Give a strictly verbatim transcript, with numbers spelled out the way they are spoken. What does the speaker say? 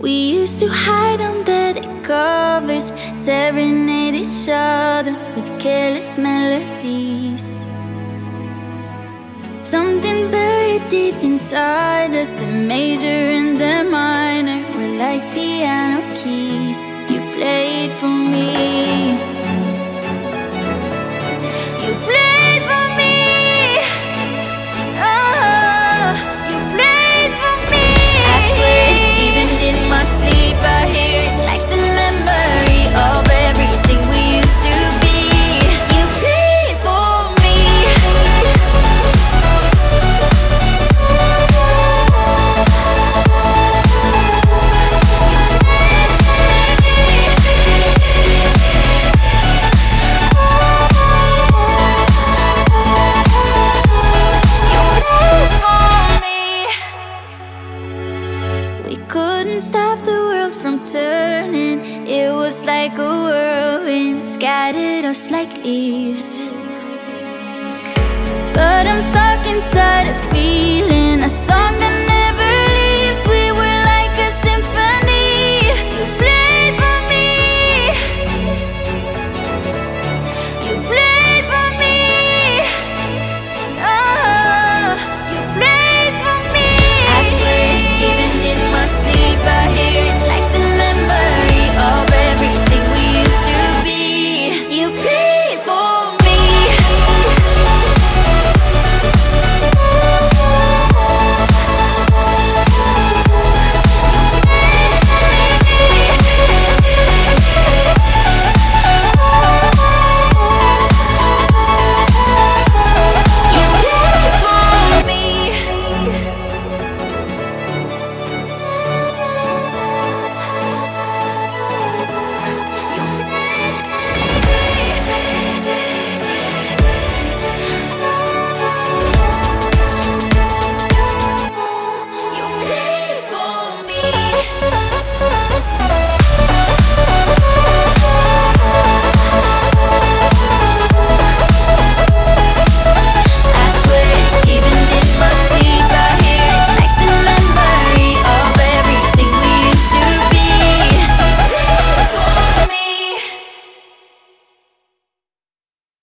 We used to hide under the covers, serenade each other with careless melodies. Something buried deep inside us, the major and the minor were like piano keys. You played for me. You played for me. Oh, you played for me. I swear it, even in my sleep I hear it, like the memory of everything we used to be. You played for me. Couldn't stop the world from turning. It was like a whirlwind, scattered us like leaves. But I'm stuck inside a feeling, a song that